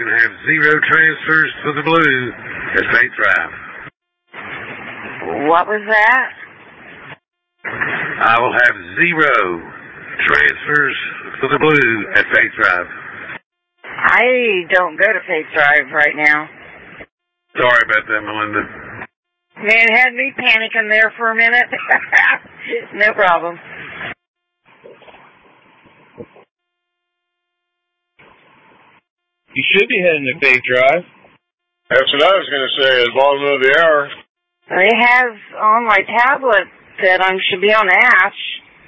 and have 0 transfers to the blue at Faith Drive. What was that? I will have 0 transfers to the blue at Faith Drive. I don't go to Faith Drive right now. Sorry about that, Melinda. Man, it had me panicking there for a minute. No problem. You should be heading to Faith Drive. That's what I was going to say, at the bottom of the hour. It has on my tablet that I should be on Ash.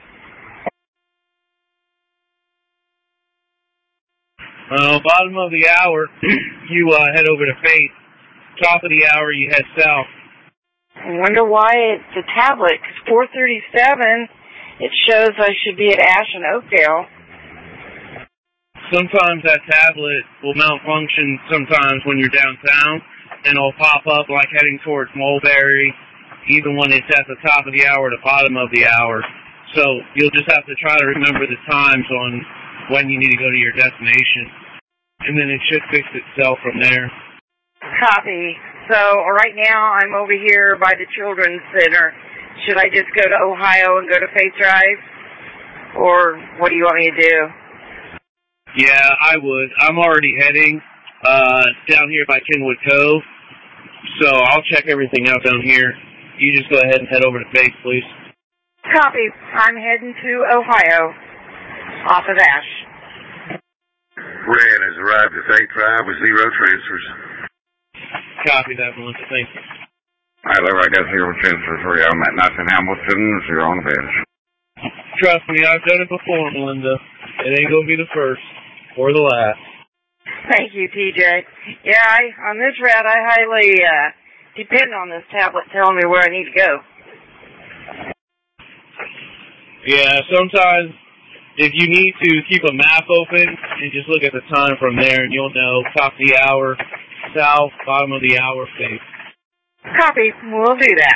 Bottom of the hour, you head over to Faith. Top of the hour, you head south. I wonder why it's a tablet, because 437, it shows I should be at Ash and Oakdale. Sometimes that tablet will malfunction sometimes when you're downtown, and it'll pop up like heading towards Mulberry, even when it's at the top of the hour or the bottom of the hour. So you'll just have to try to remember the times on when you need to go to your destination. And then it should fix itself from there. Copy. So right now I'm over here by the Children's Center. Should I just go to Ohio and go to Faith Drive? Or what do you want me to do? Yeah, I would. I'm already heading down here by Kenwood Cove, so I'll check everything out down here. You just go ahead and head over to Faith, please. Copy. I'm heading to Ohio, off of Ash. Red has arrived at Faith Drive with 0 transfers. Copy that, Melinda. Thank you. All right, I got 0 transfers for you. I'm at Nathan Hamilton, 0 on the bench. Trust me, I've done it before, Melinda. It ain't going to be the first or the last. Thank you, TJ. Yeah, on this route, I highly depend on this tablet telling me where I need to go. Yeah, sometimes if you need to keep a map open and just look at the time from there, and you'll know top of the hour, south, bottom of the hour, Faith. Copy. We'll do that.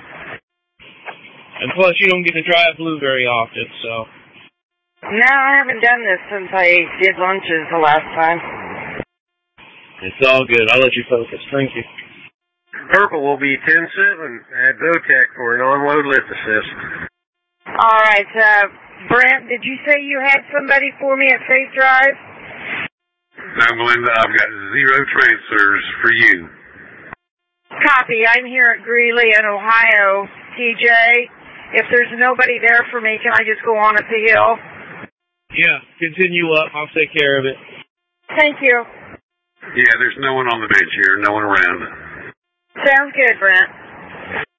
And plus, you don't get to drive blue very often, so. No, I haven't done this since I did lunches the last time. It's all good. I'll let you focus. Thank you. Purple will be 10-7 at Votech for an on-load lift assist. All right, Brent, did you say you had somebody for me at Faith Drive? No, Melinda, I've got 0 transfers for you. Copy. I'm here at Greeley in Ohio, TJ. If there's nobody there for me, can I just go on up the hill? Yeah, continue up. I'll take care of it. Thank you. Yeah, there's no one on the bench here, no one around. Sounds good, Brent.